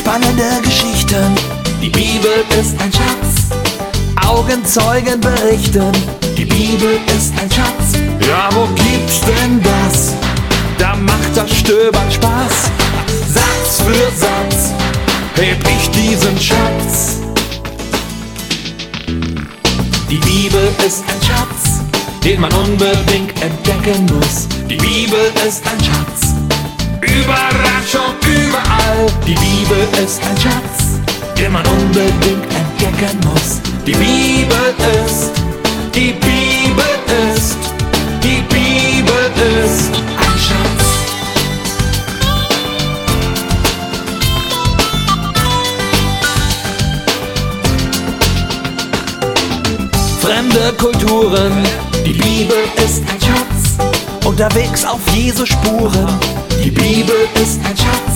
spannende Geschichten. Die Bibel ist ein Schatz, Augenzeugen berichten. Die Bibel ist ein Schatz. Ja, wo gibt's denn das? Da macht das Stöbern Spaß. Satz für Satz heb ich diesen Schatz. Die Bibel ist ein Schatz, den man unbedingt entdecken muss. Die Bibel ist ein Schatz, Überraschung überall. Die Bibel ist ein Schatz, den man unbedingt entdecken muss. Die Bibel ist, die Bibel ist, die Bibel ist ein Schatz. Fremde Kulturen, die Bibel ist ein Schatz, unterwegs auf Jesu Spuren. Die Bibel ist ein Schatz,